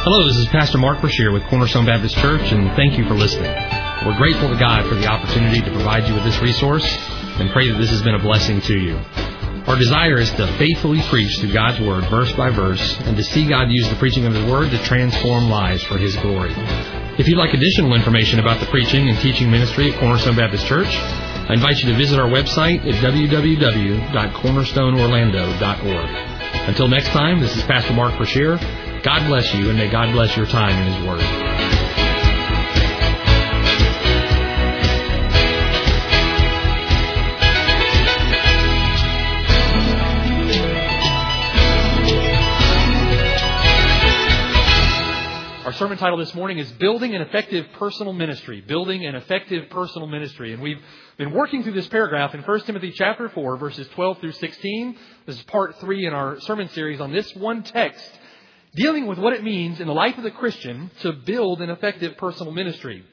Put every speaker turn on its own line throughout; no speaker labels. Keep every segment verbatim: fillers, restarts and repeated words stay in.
Hello, this is Pastor Mark Brashear with Cornerstone Baptist Church, and thank you for listening. We're grateful to God for the opportunity to provide you with this resource and pray that this has been a blessing to you. Our desire is to faithfully preach through God's Word, verse by verse, and to see God use the preaching of His Word to transform lives for His glory. If you'd like additional information about the preaching and teaching ministry at Cornerstone Baptist Church, I invite you to visit our website at w w w dot cornerstone orlando dot org. Until next time, this is Pastor Mark Brashear. God bless you, and may God bless your time in His Word. Our sermon title this morning is Building an Effective Personal Ministry. Building an Effective Personal Ministry. And we've been working through this paragraph in First Timothy chapter four, verses twelve through sixteen. This is part three in our sermon series on this one text, dealing with what it means in the life of the Christian to build an effective personal ministry.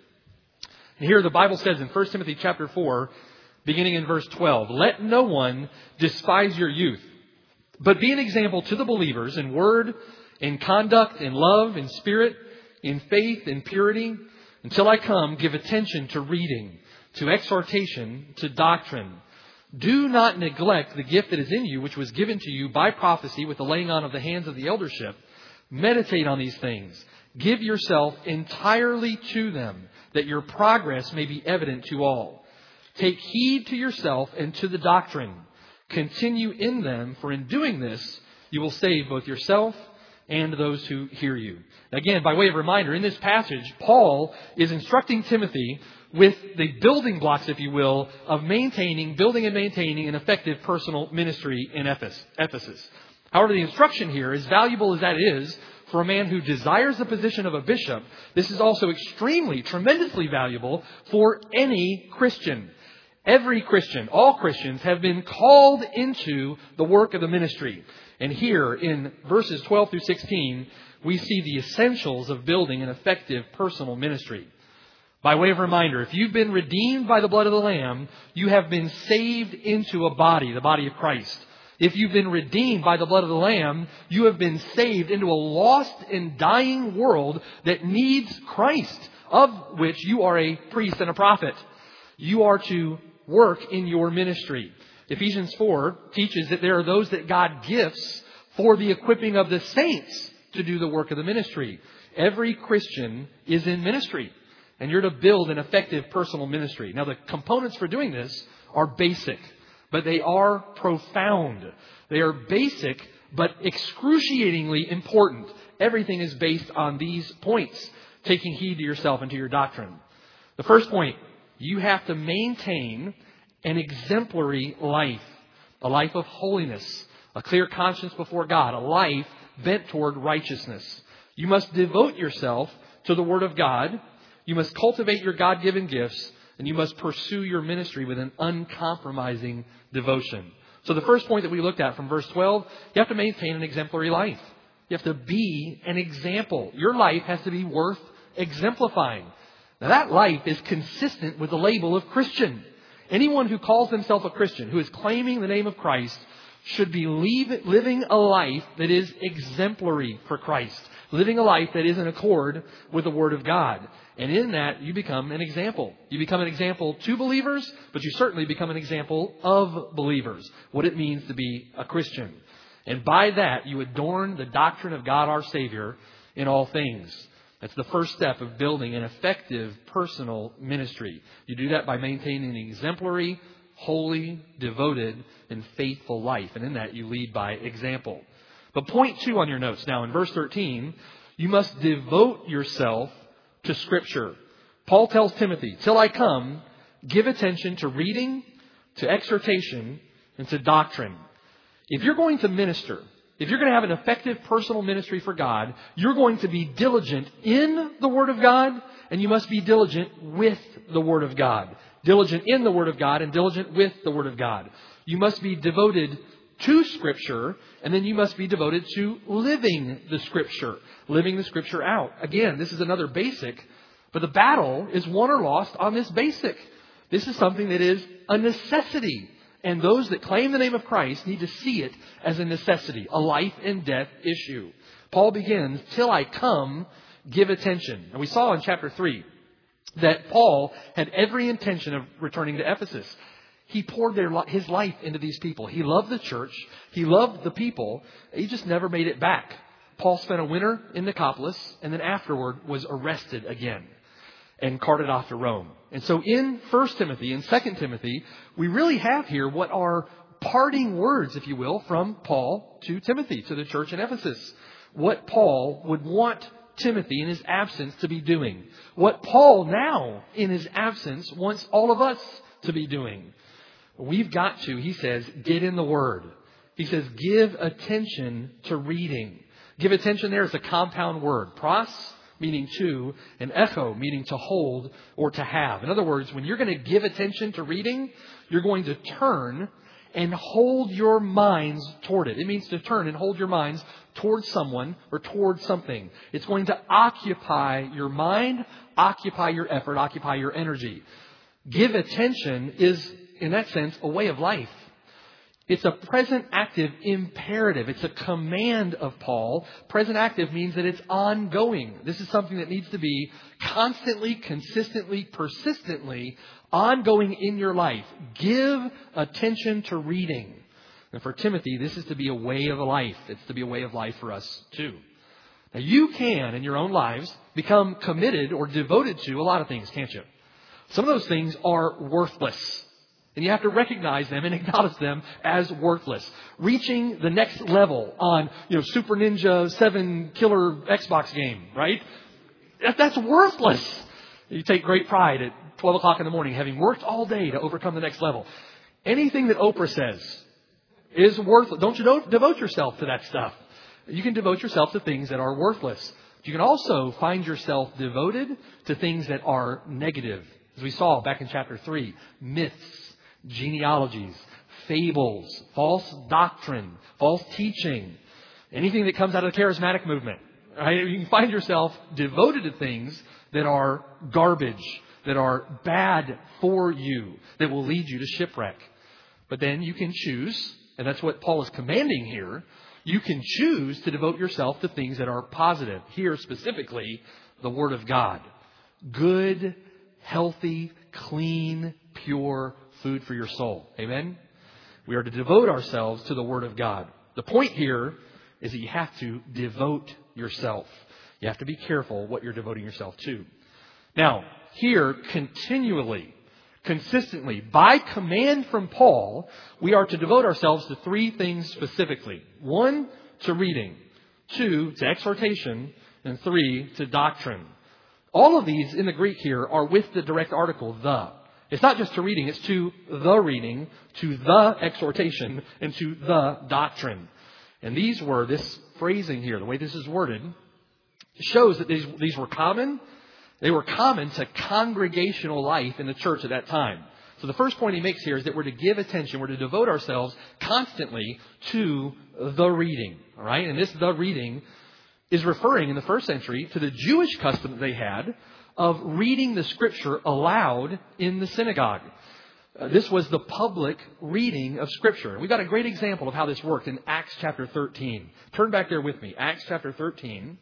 And here the Bible says in First Timothy chapter four, beginning in verse twelve, "Let no one despise your youth, but be an example to the believers in word, in conduct, in love, in spirit, in faith, in purity. Until I come, give attention to reading, to exhortation, to doctrine. Do not neglect the gift that is in you, which was given to you by prophecy with the laying on of the hands of the eldership. Meditate on these things. Give yourself entirely to them, that your progress may be evident to all. Take heed to yourself and to the doctrine. Continue in them, for in doing this, you will save both yourself and those who hear you." Again, by way of reminder, in this passage, Paul is instructing Timothy with the building blocks, if you will, of maintaining, building and maintaining an effective personal ministry in Ephesus. However, the instruction here, as valuable as that is for a man who desires the position of a bishop, this is also extremely, tremendously valuable for any Christian. Every Christian, all Christians, have been called into the work of the ministry. And here in verses twelve through sixteen, we see the essentials of building an effective personal ministry. By way of reminder, if you've been redeemed by the blood of the Lamb, you have been saved into a body, the body of Christ. If you've been redeemed by the blood of the Lamb, you have been saved into a lost and dying world that needs Christ, of which you are a priest and a prophet. You are to work in your ministry. Ephesians four teaches that there are those that God gifts for the equipping of the saints to do the work of the ministry. Every Christian is in ministry, and you're to build an effective personal ministry. Now, the components for doing this are basic, but they are profound. They are basic, but excruciatingly important. Everything is based on these points, taking heed to yourself and to your doctrine. The first point, you have to maintain an exemplary life, a life of holiness, a clear conscience before God, a life bent toward righteousness. You must devote yourself to the Word of God. You must cultivate your God-given gifts, and you must pursue your ministry with an uncompromising devotion. So the first point that we looked at from verse twelve, you have to maintain an exemplary life. You have to be an example. Your life has to be worth exemplifying. Now that life is consistent with the label of Christian. Anyone who calls himself a Christian, who is claiming the name of Christ, should be leave, living a life that is exemplary for Christ. Living a life that is in accord with the Word of God. And in that, you become an example. You become an example to believers, but you certainly become an example of believers. What it means to be a Christian. And by that, you adorn the doctrine of God our Savior in all things. That's the first step of building an effective personal ministry. You do that by maintaining an exemplary, holy, devoted, and faithful life. And in that, you lead by example. But point two on your notes now, in verse thirteen, you must devote yourself to Scripture. Paul tells Timothy, "Till I come, give attention to reading, to exhortation, and to doctrine." If you're going to minister, if you're going to have an effective personal ministry for God, you're going to be diligent in the Word of God, and you must be diligent with the Word of God. Diligent in the Word of God and diligent with the Word of God. You must be devoted to Scripture, and then you must be devoted to living the Scripture, living the Scripture out. Again, this is another basic, but the battle is won or lost on this basic. This is something that is a necessity. And those that claim the name of Christ need to see it as a necessity, a life and death issue. Paul begins, till I come, give attention. And we saw in chapter three that Paul had every intention of returning to Ephesus. He poured their, his life into these people. He loved the church. He loved the people. He just never made it back. Paul spent a winter in Nicopolis and then afterward was arrested again and carted off to Rome. And so in First Timothy and Second Timothy, we really have here what are parting words, if you will, from Paul to Timothy, to the church in Ephesus. What Paul would want Timothy in his absence to be doing. What Paul now in his absence wants all of us to be doing. We've got to, he says, get in the Word. He says, give attention to reading. Give attention there is a compound word. Pros, meaning to, and echo, meaning to hold or to have. In other words, when you're going to give attention to reading, you're going to turn and hold your minds toward it. It means to turn and hold your minds towards someone or towards something. It's going to occupy your mind, occupy your effort, occupy your energy. Give attention is, in that sense, a way of life. It's a present active imperative. It's a command of Paul. Present active means that it's ongoing. This is something that needs to be constantly, consistently, persistently ongoing in your life. Give attention to reading. And for Timothy, this is to be a way of life. It's to be a way of life for us too. Now you can, in your own lives, become committed or devoted to a lot of things, can't you? Some of those things are worthless. And you have to recognize them and acknowledge them as worthless. Reaching the next level on, you know, Super Ninja seven killer Xbox game, right? That's worthless. You take great pride at twelve o'clock in the morning, having worked all day to overcome the next level. Anything that Oprah says is worthless. Don't you don't devote yourself to that stuff. You can devote yourself to things that are worthless. You can also find yourself devoted to things that are negative. As we saw back in chapter three, myths, genealogies, fables, false doctrine, false teaching, anything that comes out of the charismatic movement. Right? You can find yourself devoted to things that are garbage, that are bad for you, that will lead you to shipwreck. But then you can choose, and that's what Paul is commanding here, you can choose to devote yourself to things that are positive. Here specifically, the Word of God. Good, healthy, clean, pure food for your soul. Amen? We are to devote ourselves to the Word of God. The point here is that you have to devote yourself. You have to be careful what you're devoting yourself to. Now, here, continually, consistently, by command from Paul, we are to devote ourselves to three things specifically. One, to reading. Two, to exhortation. And three, to doctrine. All of these in the Greek here are with the direct article, the. It's not just to reading, it's to the reading, to the exhortation, and to the doctrine. And these were, this phrasing here, the way this is worded, shows that these, these were common. They were common to congregational life in the church at that time. So the first point he makes here is that we're to give attention, we're to devote ourselves constantly to the reading. All right? And this the reading is referring in the first century to the Jewish custom that they had of reading the Scripture aloud in the synagogue. Uh, this was the public reading of Scripture. We've got a great example of how this worked in Acts chapter thirteen. Turn back there with me. Acts chapter thirteen.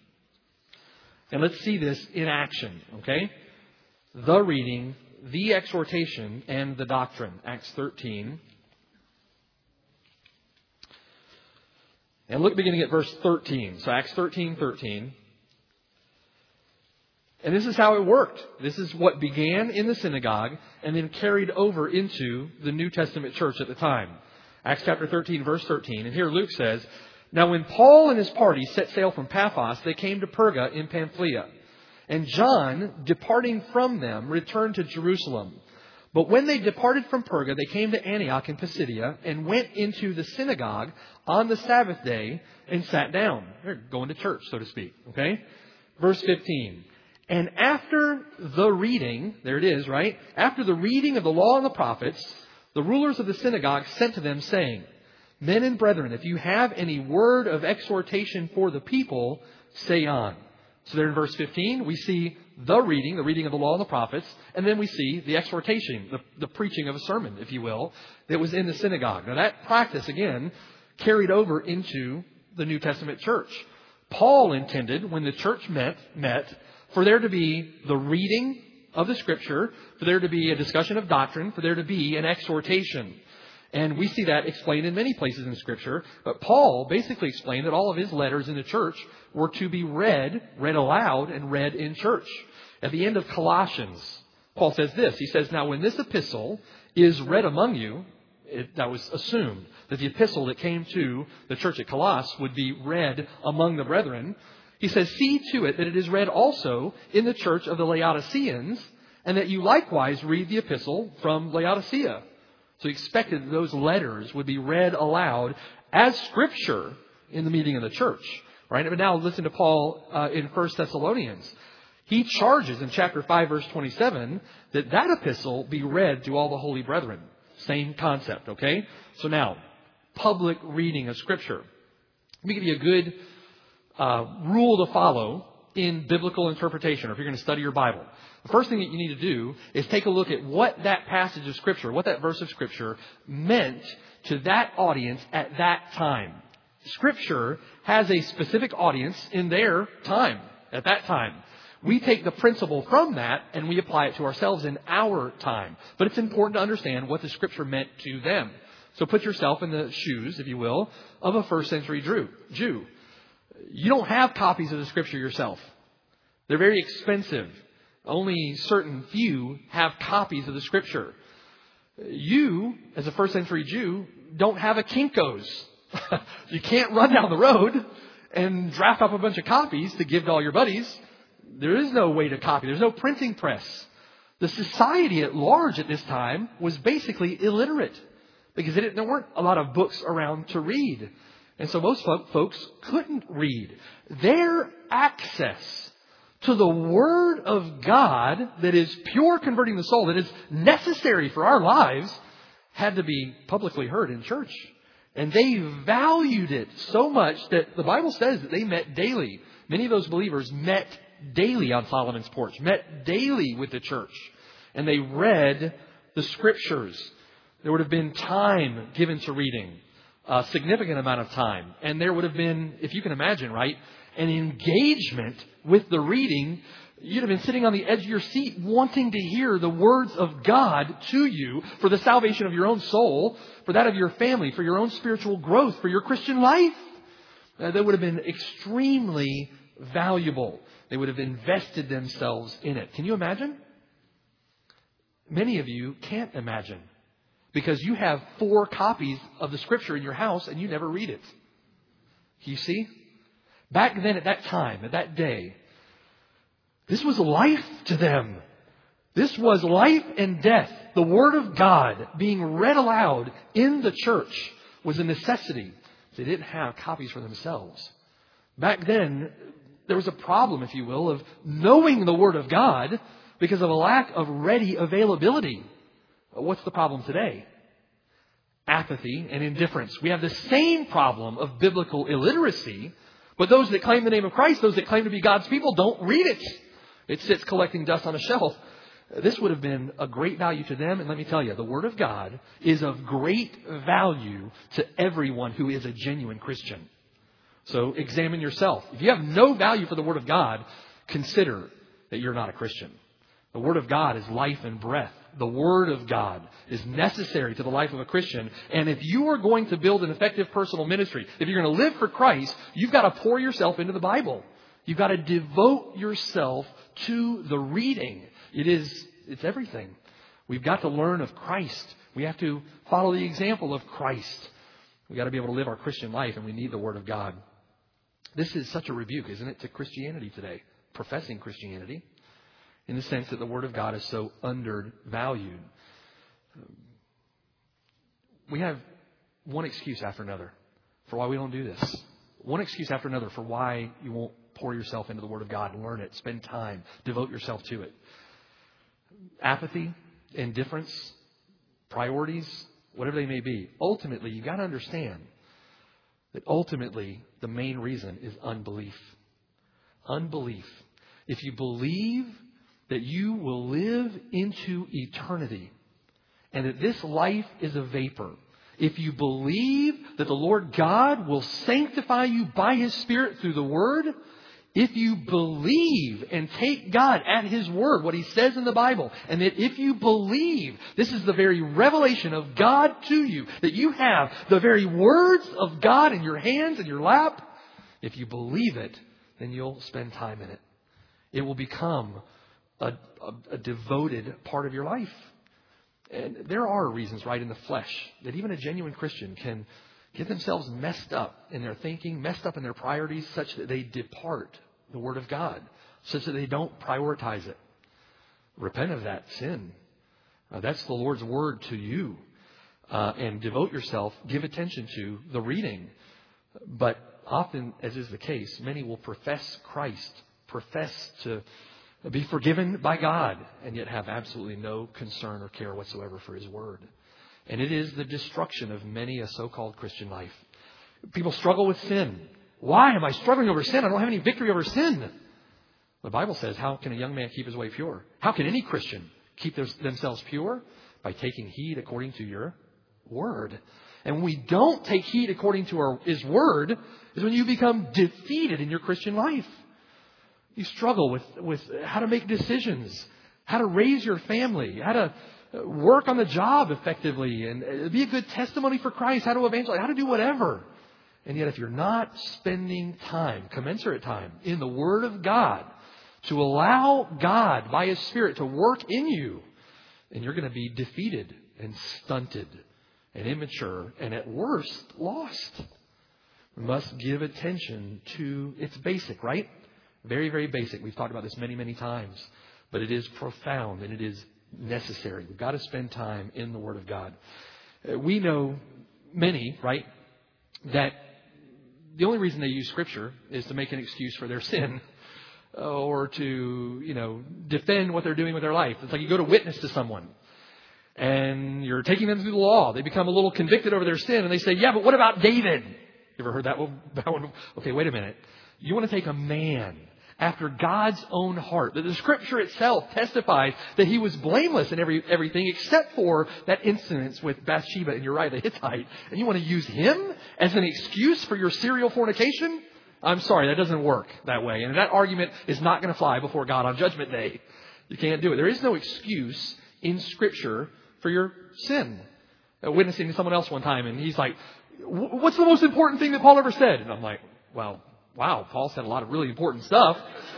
And let's see this in action, okay? The reading, the exhortation, and the doctrine. Acts thirteen. And look beginning at verse thirteen. So Acts thirteen, thirteen. And this is how it worked. This is what began in the synagogue and then carried over into the New Testament church at the time. Acts chapter thirteen, verse thirteen. And here Luke says, "Now when Paul and his party set sail from Paphos, they came to Perga in Pamphylia. And John, departing from them, returned to Jerusalem. But when they departed from Perga, they came to Antioch in Pisidia and went into the synagogue on the Sabbath day and sat down." They're going to church, so to speak. Okay? Verse fifteen. "And after the reading," there it is, right? "After the reading of the law and the prophets, the rulers of the synagogue sent to them, saying, 'Men and brethren, if you have any word of exhortation for the people, say on.'" So there in verse fifteen, we see the reading, the reading of the law and the prophets, and then we see the exhortation, the, the preaching of a sermon, if you will, that was in the synagogue. Now that practice, again, carried over into the New Testament church. Paul intended, when the church met, met, for there to be the reading of the Scripture, for there to be a discussion of doctrine, for there to be an exhortation. And we see that explained in many places in Scripture. But Paul basically explained that all of his letters in the church were to be read, read aloud, and read in church. At the end of Colossians, Paul says this. He says, now when this epistle is read among you, it, that was assumed that the epistle that came to the church at Colossus would be read among the brethren. He says, see to it that it is read also in the church of the Laodiceans, and that you likewise read the epistle from Laodicea. So he expected that those letters would be read aloud as Scripture in the meeting of the church. Right? But now listen to Paul uh, in First Thessalonians. He charges in chapter five, verse twenty-seven, that that epistle be read to all the holy brethren. Same concept, okay? So now, public reading of Scripture. Let me give you a good uh, rule to follow in biblical interpretation, or if you're going to study your Bible. The first thing that you need to do is take a look at what that passage of Scripture, what that verse of Scripture meant to that audience at that time. Scripture has a specific audience in their time, at that time. We take the principle from that and we apply it to ourselves in our time. But it's important to understand what the Scripture meant to them. So put yourself in the shoes, if you will, of a first century Jew. You don't have copies of the Scripture yourself. They're very expensive. Only certain few have copies of the Scripture. You, as a first century Jew, don't have a Kinko's. You can't run down the road and draft up a bunch of copies to give to all your buddies. There is no way to copy. There's no printing press. The society at large at this time was basically illiterate because it, there weren't a lot of books around to read. And so most folks couldn't read. Their access to the Word of God that is pure converting the soul, that is necessary for our lives, had to be publicly heard in church. And they valued it so much that the Bible says that they met daily. Many of those believers met daily on Solomon's porch, met daily with the church. And they read the Scriptures. There would have been time given to reading, a significant amount of time. And there would have been, if you can imagine, right, an engagement with the reading. You'd have been sitting on the edge of your seat wanting to hear the words of God to you for the salvation of your own soul, for that of your family, for your own spiritual growth, for your Christian life. Uh, that would have been extremely valuable. They would have invested themselves in it. Can you imagine? Many of you can't imagine because you have four copies of the Scripture in your house and you never read it. You see? Back then at that time, at that day, this was life to them. This was life and death. The Word of God being read aloud in the church was a necessity. They didn't have copies for themselves. Back then, there was a problem, if you will, of knowing the Word of God because of a lack of ready availability. What's the problem today? Apathy and indifference. We have the same problem of biblical illiteracy, but those that claim the name of Christ, those that claim to be God's people, don't read it. It sits collecting dust on a shelf. This would have been a great value to them. And let me tell you, the Word of God is of great value to everyone who is a genuine Christian. So examine yourself. If you have no value for the Word of God, consider that you're not a Christian. The Word of God is life and breath. The Word of God is necessary to the life of a Christian. And if you are going to build an effective personal ministry, if you're going to live for Christ, you've got to pour yourself into the Bible. You've got to devote yourself to the reading. It is, it's everything. We've got to learn of Christ. We have to follow the example of Christ. We've got to be able to live our Christian life, and we need the Word of God. This is such a rebuke, isn't it, to Christianity today, professing Christianity, in the sense that the Word of God is so undervalued. We have one excuse after another for why we don't do this. One excuse after another for why you won't pour yourself into the Word of God, learn it, spend time, devote yourself to it. Apathy, indifference, priorities, whatever they may be. Ultimately, you've got to understand that ultimately the main reason is unbelief. unbelief. If you believe that you will live into eternity and that this life is a vapor, if you believe that the Lord God will sanctify you by His Spirit through the Word, if you believe and take God at His word, what He says in the Bible, and that if you believe this is the very revelation of God to you, that you have the very words of God in your hands and your lap, if you believe it, then you'll spend time in it. It will become a, a, a devoted part of your life. And there are reasons, right, in the flesh that even a genuine Christian can get themselves messed up in their thinking, messed up in their priorities, such that they depart the Word of God, such that they don't prioritize it. Repent of that sin. Uh, that's the Lord's Word to you. Uh, and devote yourself, give attention to the reading. But often, as is the case, many will profess Christ, profess to be forgiven by God, and yet have absolutely no concern or care whatsoever for His Word. And it is the destruction of many a so-called Christian life. People struggle with sin. Why am I struggling over sin? I don't have any victory over sin. The Bible says, how can a young man keep his way pure? How can any Christian keep their, themselves pure? By taking heed according to your Word. And when we don't take heed according to our, His Word, is when you become defeated in your Christian life. You struggle with, with how to make decisions, how to raise your family, how to work on the job effectively, and be a good testimony for Christ, how to evangelize, how to do whatever. And yet if you're not spending time, commensurate time, in the Word of God, to allow God by His Spirit to work in you, then you're going to be defeated and stunted and immature and at worst lost. We must give attention to, it's basic, right? Very, very basic. We've talked about this many, many times. But it is profound and it is necessary. We've got to spend time in the Word of God. We know many, right, that the only reason they use Scripture is to make an excuse for their sin or to, you know, defend what they're doing with their life. It's like you go to witness to someone and you're taking them through the law. They become a little convicted over their sin and they say, yeah, but what about David? You ever heard that one? Okay, wait a minute. You want to take a man after God's own heart. The Scripture itself testifies that he was blameless in every everything except for that incident with Bathsheba and Uriah the Hittite. And you want to use him as an excuse for your serial fornication? I'm sorry, that doesn't work that way. And that argument is not going to fly before God on Judgment Day. You can't do it. There is no excuse in Scripture for your sin. Uh, witnessing to someone else one time, and he's like, what's the most important thing that Paul ever said? And I'm like, well, wow, Paul said a lot of really important stuff.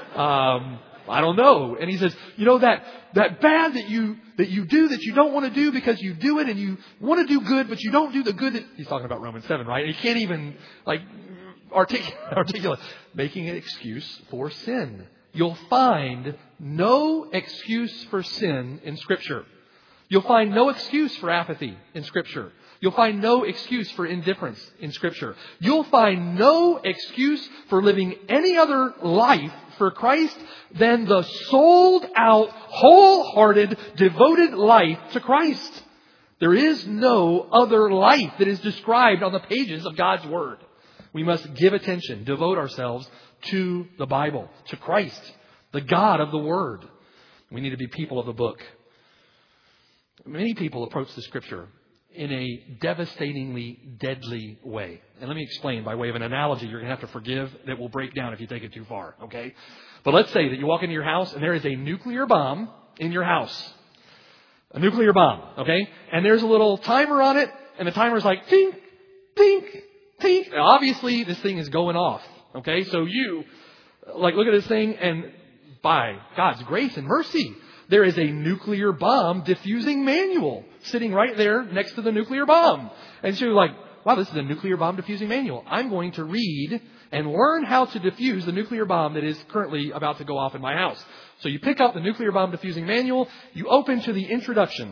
Um, I don't know. And he says, you know, that, that bad that you, that you do that you don't want to do because you do it and you want to do good, but you don't do the good that, he's talking about Romans seven, right? And he can't even like articulate, articulate, making an excuse for sin. You'll find no excuse for sin in Scripture. You'll find no excuse for apathy in Scripture. You'll find no excuse for indifference in Scripture. You'll find no excuse for living any other life for Christ than the sold out, wholehearted, devoted life to Christ. There is no other life that is described on the pages of God's Word. We must give attention, devote ourselves to the Bible, to Christ, the God of the Word. We need to be people of the book. Many people approach the Scripture in a devastatingly deadly way. And let me explain by way of an analogy you're going to have to forgive that will break down if you take it too far, okay? But let's say that you walk into your house and there is a nuclear bomb in your house. A nuclear bomb, okay? And there's a little timer on it, and the timer's like, tink, tink, tink. Now, obviously, this thing is going off, okay? So you, like, look at this thing, and by God's grace and mercy, there is a nuclear bomb diffusing manual sitting right there next to the nuclear bomb. And so you're like, wow, this is a nuclear bomb diffusing manual. I'm going to read and learn how to diffuse the nuclear bomb that is currently about to go off in my house. So you pick up the nuclear bomb diffusing manual. You open to the introduction.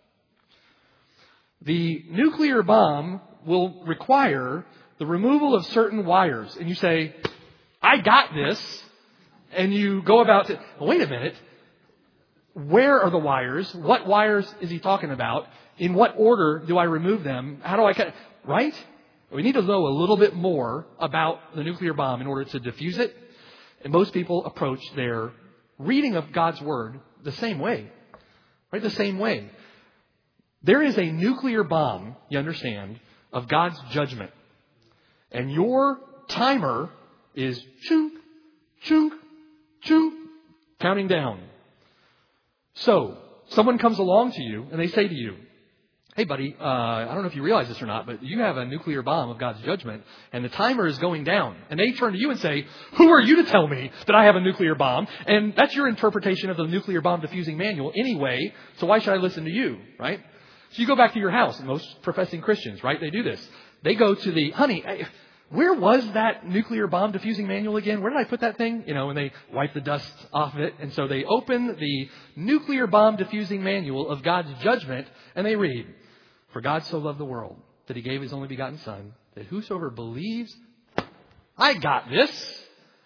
The nuclear bomb will require the removal of certain wires. And you say, I got this. And you go about to, wait a minute. Where are the wires? What wires is he talking about? In what order do I remove them? How do I cut? Right? We need to know a little bit more about the nuclear bomb in order to defuse it. And most people approach their reading of God's Word the same way. Right? The same way. There is a nuclear bomb, you understand, of God's judgment. And your timer is chunk, chunk, chunk, counting down. So, someone comes along to you and they say to you, hey, buddy, uh, I don't know if you realize this or not, but you have a nuclear bomb of God's judgment, and the timer is going down. And they turn to you and say, who are you to tell me that I have a nuclear bomb? And that's your interpretation of the nuclear bomb diffusing manual anyway, so why should I listen to you, right? So you go back to your house, and most professing Christians, right, they do this. They go to the, honey, where was that nuclear bomb diffusing manual again? Where did I put that thing? You know, and they wipe the dust off of it. And so they open the nuclear bomb diffusing manual of God's judgment, and they read, for God so loved the world that He gave His only begotten Son, that whosoever believes, I got this.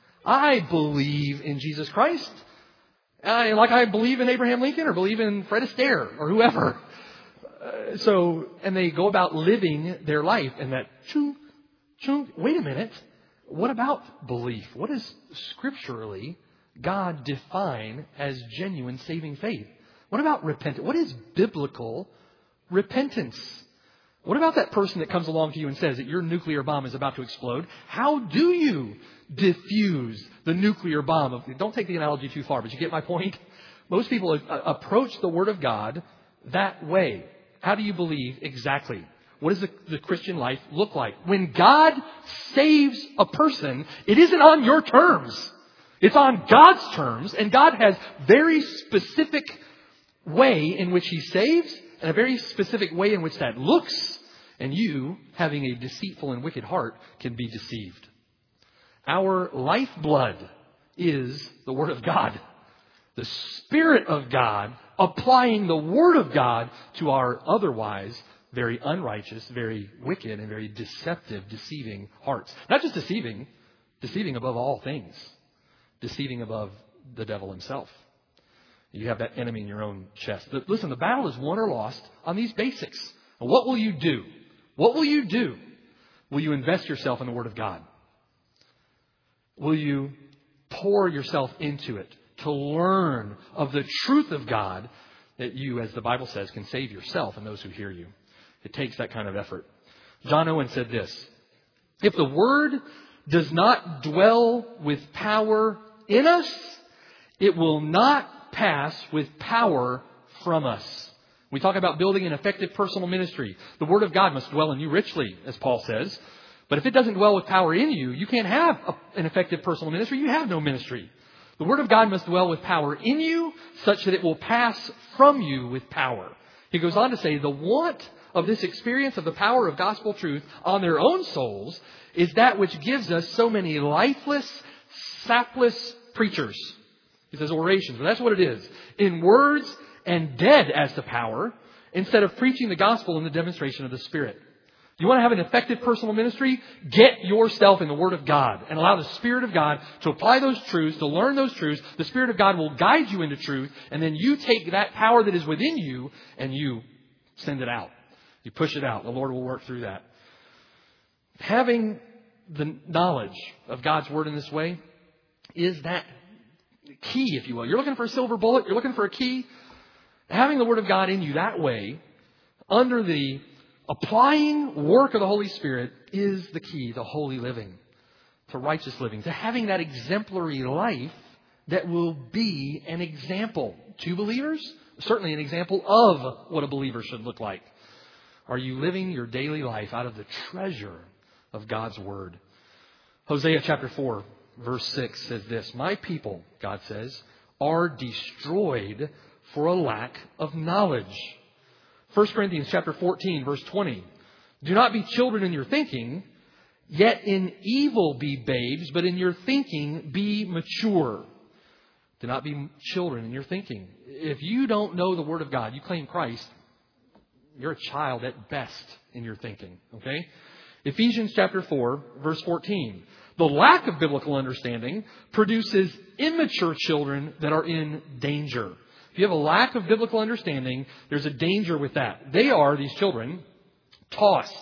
I believe in Jesus Christ. Uh, like I believe in Abraham Lincoln or believe in Fred Astaire or whoever. Uh, so, and they go about living their life and that chunk, chunk, wait a minute. What about belief? What does scripturally God define as genuine saving faith? What about repentance? What is biblical repentance? What about that person that comes along to you and says that your nuclear bomb is about to explode? How do you diffuse the nuclear bomb? Of, don't take the analogy too far, but you get my point? Most people approach the Word of God that way. How do you believe exactly? What does the, the Christian life look like? When God saves a person, it isn't on your terms. It's on God's terms, and God has very specific way in which He saves and a very specific way in which that looks, and you, having a deceitful and wicked heart, can be deceived. Our lifeblood is the Word of God. The Spirit of God applying the Word of God to our otherwise very unrighteous, very wicked, and very deceptive, deceiving hearts. Not just deceiving, deceiving above all things. Deceiving above the devil himself. You have that enemy in your own chest. But listen, the battle is won or lost on these basics. And what will you do? What will you do? Will you invest yourself in the Word of God? Will you pour yourself into it to learn of the truth of God that you, as the Bible says, can save yourself and those who hear you? It takes that kind of effort. John Owen said this, if the Word does not dwell with power in us, it will not pass with power from us. We talk about building an effective personal ministry. The Word of God must dwell in you richly, as Paul says. But if it doesn't dwell with power in you, you can't have a, an effective personal ministry. You have no ministry. The Word of God must dwell with power in you such that it will pass from you with power. He goes on to say, the want of this experience of the power of gospel truth on their own souls is that which gives us so many lifeless, sapless preachers. He says orations, and that's what it is. In words and dead as to power, instead of preaching the gospel in the demonstration of the Spirit. You want to have an effective personal ministry? Get yourself in the Word of God and allow the Spirit of God to apply those truths, to learn those truths. The Spirit of God will guide you into truth, and then you take that power that is within you and you send it out. You push it out. The Lord will work through that. Having the knowledge of God's Word in this way is that key, if you will. You're looking for a silver bullet. You're looking for a key. Having the Word of God in you that way, under the applying work of the Holy Spirit, is the key to holy living, to righteous living, to having that exemplary life that will be an example to believers, certainly an example of what a believer should look like. Are you living your daily life out of the treasure of God's Word? Hosea chapter four, verse six says this, my people, God says, are destroyed for a lack of knowledge. First Corinthians chapter fourteen, verse twenty. Do not be children in your thinking, yet in evil be babes, but in your thinking be mature. Do not be children in your thinking. If you don't know the Word of God, you claim Christ, you're a child at best in your thinking. Okay? Ephesians chapter four, verse fourteen. The lack of biblical understanding produces immature children that are in danger. If you have a lack of biblical understanding, there's a danger with that. They are, these children, tossed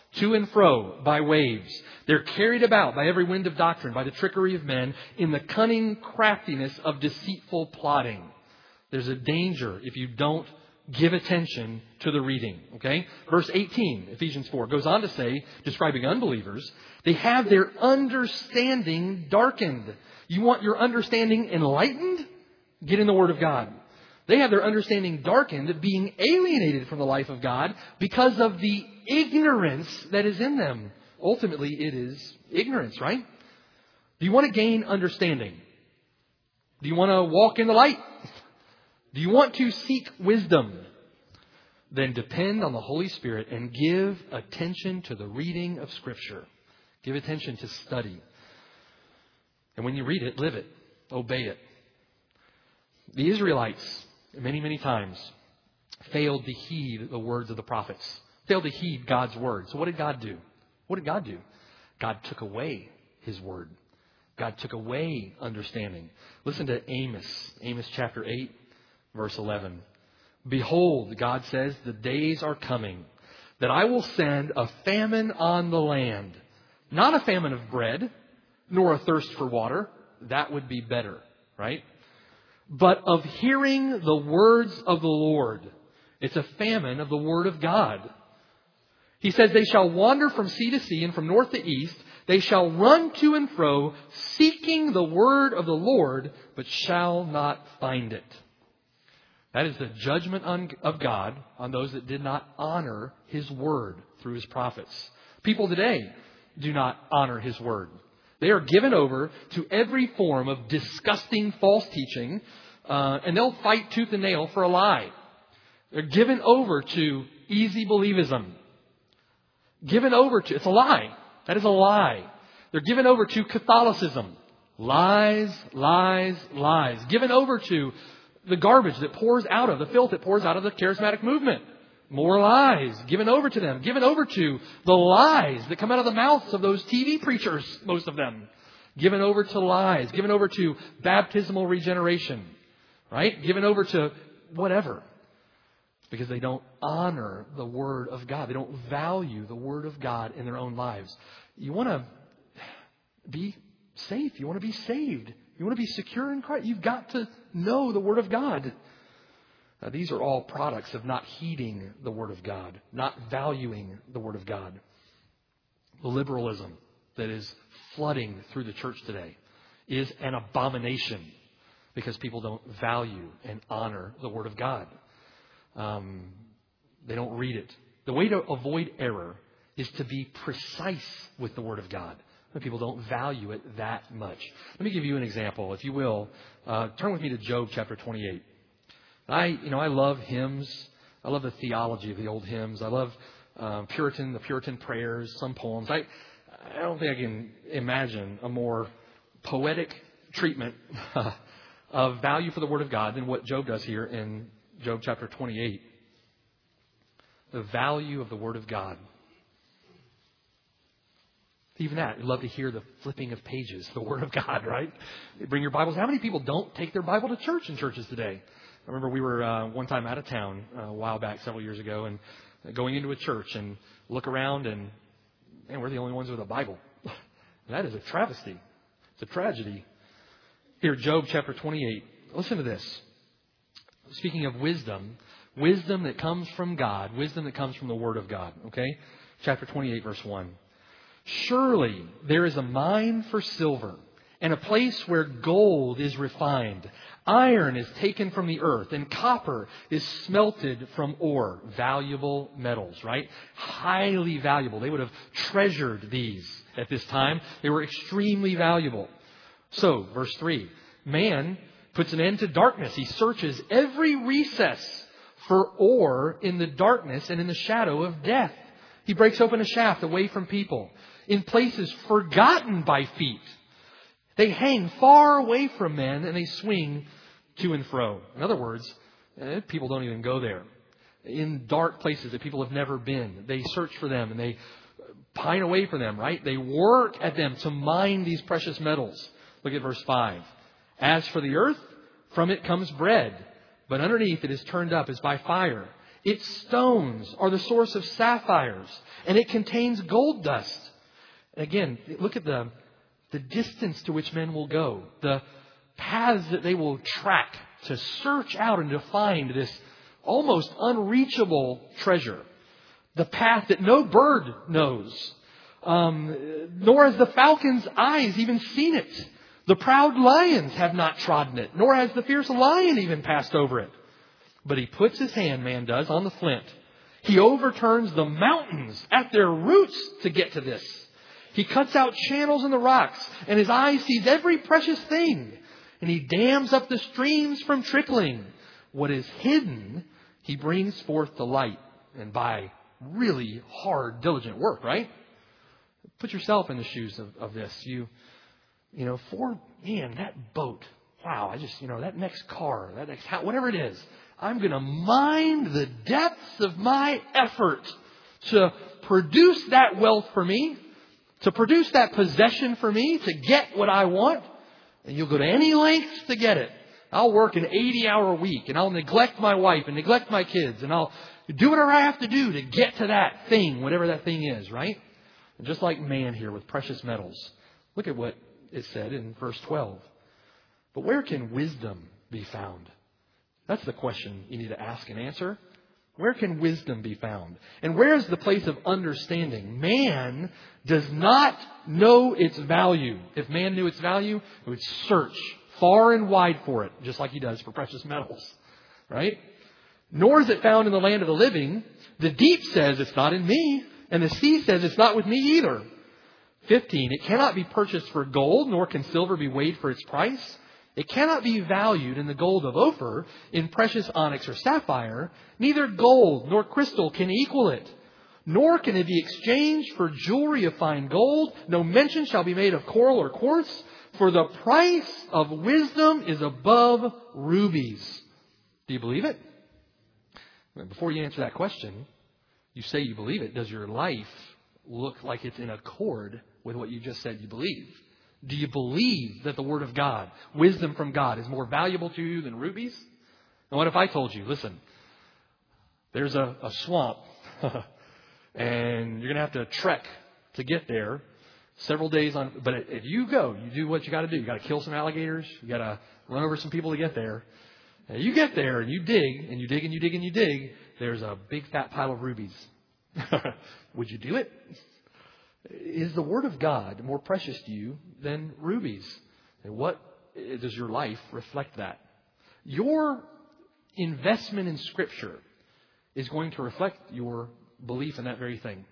to and fro by waves. They're carried about by every wind of doctrine, by the trickery of men, in the cunning craftiness of deceitful plotting. There's a danger if you don't give attention to the reading. Okay? Verse eighteen, Ephesians four, goes on to say, describing unbelievers, they have their understanding darkened. You want your understanding enlightened? Get in the Word of God. They have their understanding darkened, being alienated from the life of God because of the ignorance that is in them. Ultimately, it is ignorance, right? Do you want to gain understanding? Do you want to walk in the light? Do you want to seek wisdom? Then depend on the Holy Spirit and give attention to the reading of Scripture. Give attention to study. And when you read it, live it. Obey it. The Israelites, many, many times, failed to heed the words of the prophets. Failed to heed God's word. So what did God do? What did God do? God took away His word. God took away understanding. Listen to Amos. Amos chapter eight, verse eleven. Behold, God says, the days are coming that I will send a famine on the land. Not a famine of bread, nor a thirst for water. That would be better, right? But of hearing the words of the Lord. It's a famine of the Word of God. He says, they shall wander from sea to sea and from north to east. They shall run to and fro, seeking the word of the Lord, but shall not find it. That is the judgment on, of God on those that did not honor His word through His prophets. People today do not honor His word. They are given over to every form of disgusting false teaching, uh, and they'll fight tooth and nail for a lie. They're given over to easy believism. Given over to, it's a lie. That is a lie. They're given over to Catholicism. Lies, lies, lies. Given over to the garbage that pours out of, the filth that pours out of the charismatic movement. More lies given over to them. Given over to the lies that come out of the mouths of those T V preachers, most of them. Given over to lies. Given over to baptismal regeneration. Right? Given over to whatever. Because they don't honor the Word of God. They don't value the Word of God in their own lives. You want to be safe. You want to be saved. You want to be secure in Christ. You've got to know the Word of God. Now, these are all products of not heeding the Word of God, not valuing the Word of God. The liberalism that is flooding through the church today is an abomination because people don't value and honor the Word of God. Um, they don't read it. The way to avoid error is to be precise with the Word of God. But people don't value it that much. Let me give you an example, if you will. Uh, turn with me to Job chapter twenty-eight. I, you know, I love hymns. I love the theology of the old hymns. I love um, Puritan, the Puritan prayers, some poems. I, I don't think I can imagine a more poetic treatment of value for the Word of God than what Job does here in Job chapter twenty-eight. The value of the Word of God. Even that, I'd love to hear the flipping of pages, the Word of God, right? You bring your Bibles. How many people don't take their Bible to church in churches today? I remember we were uh, one time out of town uh, a while back, several years ago, and going into a church and look around and, man, we're the only ones with a Bible. That is a travesty. It's a tragedy. Here, Job chapter twenty-eight. Listen to this. Speaking of wisdom, wisdom that comes from God, wisdom that comes from the Word of God. Okay? Chapter twenty-eight, verse one. Surely there is a mine for silver and a place where gold is refined. Iron is taken from the earth and copper is smelted from ore. Valuable metals, right? Highly valuable. They would have treasured these at this time. They were extremely valuable. So, verse three, man puts an end to darkness. He searches every recess for ore in the darkness and in the shadow of death. He breaks open a shaft away from people in places forgotten by feet. They hang far away from men and they swing to and fro. In other words, eh, people don't even go there. In dark places that people have never been, they search for them and they pine away for them, right? They work at them to mine these precious metals. Look at verse five. As for the earth, from it comes bread, but underneath it is turned up as by fire. Its stones are the source of sapphires, and it contains gold dust. And again, look at the, the distance to which men will go, the paths that they will track to search out and to find this almost unreachable treasure. The path that no bird knows, um, nor has the falcon's eyes even seen it. The proud lions have not trodden it, nor has the fierce lion even passed over it. But he puts his hand, man does, on the flint. He overturns the mountains at their roots to get to this. He cuts out channels in the rocks, and his eye sees every precious thing. And he dams up the streams from trickling. What is hidden, he brings forth to light. And by really hard, diligent work, right? Put yourself in the shoes of, of this. You, you know, for, man, that boat. Wow, I just, you know, that next car, that next house, whatever it is. I'm going to mine the depths of my effort to produce that wealth for me, to produce that possession for me, to get what I want. And you'll go to any lengths to get it. I'll work an eighty-hour week, and I'll neglect my wife and neglect my kids, and I'll do whatever I have to do to get to that thing, whatever that thing is, right? And just like man here with precious metals. Look at what it said in verse twelve. But where can wisdom be found? That's the question you need to ask and answer. Where can wisdom be found? And where is the place of understanding? Man does not know its value. If man knew its value, it would search far and wide for it, just like he does for precious metals. Right? Nor is it found in the land of the living. The deep says it's not in me, and the sea says it's not with me either. fifteen. It cannot be purchased for gold, nor can silver be weighed for its price. It cannot be valued in the gold of Ophir, in precious onyx or sapphire. Neither gold nor crystal can equal it. Nor can it be exchanged for jewelry of fine gold. No mention shall be made of coral or quartz. For the price of wisdom is above rubies. Do you believe it? Before you answer that question, you say you believe it. Does your life look like it's in accord with what you just said you believe? Do you believe that the Word of God, wisdom from God, is more valuable to you than rubies? And what if I told you, listen, there's a, a swamp and you're going to have to trek to get there several days on. But if you go, you do what you got to do. You got to kill some alligators. You got to run over some people to get there. And you get there and you dig and you dig and you dig and you dig. There's a big fat pile of rubies. Would you do it? Is the Word of God more precious to you than rubies? And what does your life reflect that? Your investment in Scripture is going to reflect your belief in that very thing.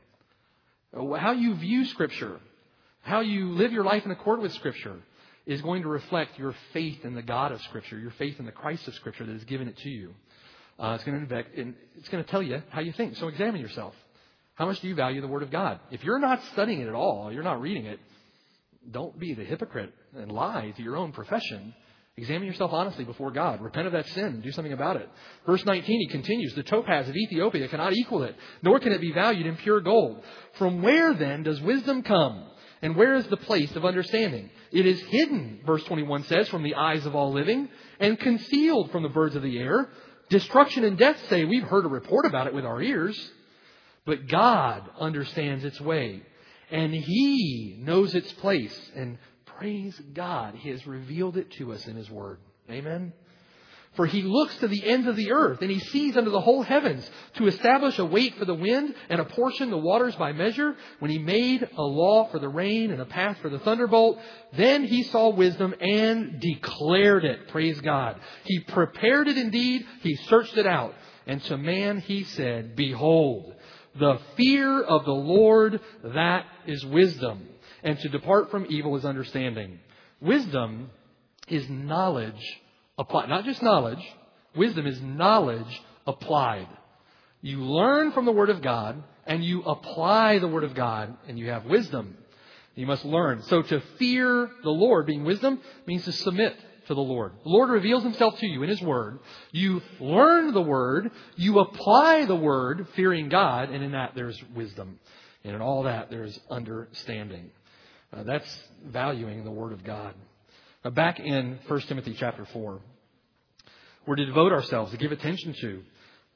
How you view Scripture, how you live your life in accord with Scripture is going to reflect your faith in the God of Scripture, your faith in the Christ of Scripture that has given it to you. Uh, it's going to it's going to tell you how you think. So examine yourself. How much do you value the Word of God? If you're not studying it at all, you're not reading it, don't be the hypocrite and lie to your own profession. Examine yourself honestly before God. Repent of that sin and do something about it. Verse nineteen, he continues, the topaz of Ethiopia cannot equal it, nor can it be valued in pure gold. From where then does wisdom come? And where is the place of understanding? It is hidden, verse twenty-one says, from the eyes of all living, and concealed from the birds of the air. Destruction and death say, we've heard a report about it with our ears. But God understands its way, and He knows its place. And praise God, He has revealed it to us in His Word. Amen? For He looks to the ends of the earth, and He sees under the whole heavens to establish a weight for the wind and apportion the waters by measure. When He made a law for the rain and a path for the thunderbolt, then He saw wisdom and declared it. Praise God. He prepared it indeed. He searched it out. And to man He said, behold, the fear of the Lord, that is wisdom. And to depart from evil is understanding. Wisdom is knowledge applied. Not just knowledge. Wisdom is knowledge applied. You learn from the Word of God and you apply the Word of God and you have wisdom. You must learn. So to fear the Lord, being wisdom, means to submit to the Lord. The Lord reveals Himself to you in His Word. You learn the Word. You apply the Word, fearing God. And in that there's wisdom. And in all that there's understanding. Uh, that's valuing the Word of God. Now back in First Timothy chapter four, we're to devote ourselves, to give attention to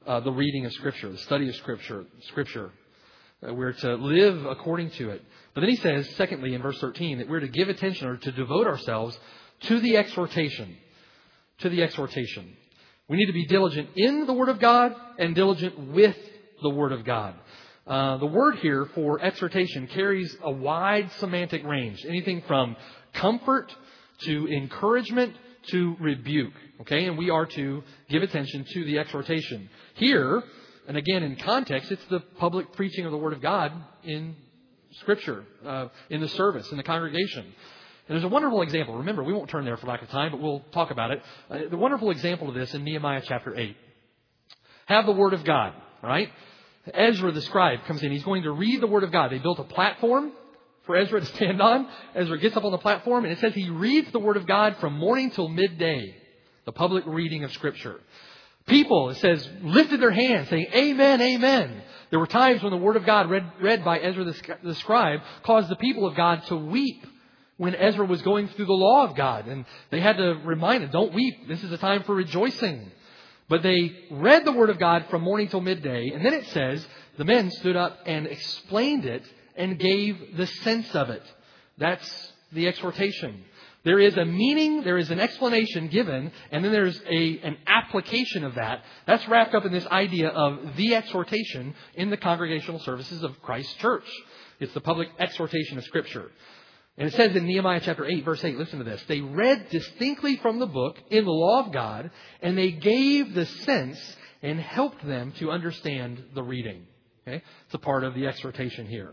uh, the reading of Scripture, the study of Scripture. Scripture. Uh, we're to live according to it. But then he says, secondly, in verse thirteen, that we're to give attention or to devote ourselves to the exhortation. To the exhortation. We need to be diligent in the Word of God and diligent with the Word of God. Uh, the word here for exhortation carries a wide semantic range. Anything from comfort to encouragement to rebuke. Okay, and we are to give attention to the exhortation. Here, and again in context, it's the public preaching of the Word of God in Scripture, uh, in the service, in the congregation. And there's a wonderful example. Remember, we won't turn there for lack of time, but we'll talk about it. Uh, the wonderful example of this in Nehemiah chapter eight. Have the Word of God, right? Ezra the scribe comes in. He's going to read the Word of God. They built a platform for Ezra to stand on. Ezra gets up on the platform, and it says he reads the Word of God from morning till midday. The public reading of Scripture. People, it says, lifted their hands saying, Amen, Amen. There were times when the Word of God read, read by Ezra the, the scribe caused the people of God to weep when Ezra was going through the law of God. And they had to remind him, don't weep. This is a time for rejoicing. But they read the Word of God from morning till midday. And then it says, the men stood up and explained it and gave the sense of it. That's the exhortation. There is a meaning, there is an explanation given, and then there's a, an application of that. That's wrapped up in this idea of the exhortation in the congregational services of Christ's church. It's the public exhortation of Scripture. And it says in Nehemiah chapter eight, verse eight, listen to this. They read distinctly from the book in the law of God, and they gave the sense and helped them to understand the reading. Okay? It's a part of the exhortation here.